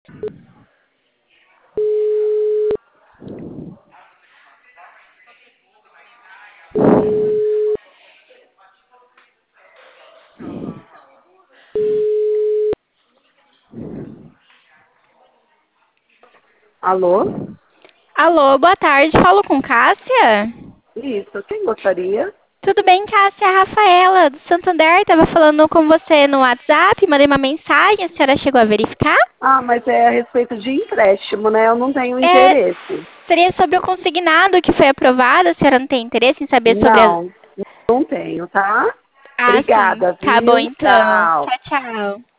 Alô? Alô, boa tarde. Falo com Cássia? Isso, quem gostaria? Tudo bem, Cássia? É a Rafaela, do Santander. Estava falando com você no WhatsApp, mandei uma mensagem. A senhora chegou a verificar? Ah, mas é a respeito de empréstimo, né? Eu não tenho É, interesse. seria sobre o consignado que foi aprovado. A senhora não tem interesse em saber sobre as... Não, não tenho, tá? Ah, sim. Obrigada, Tá bom, viu? então. Tchau. Tchau, tchau.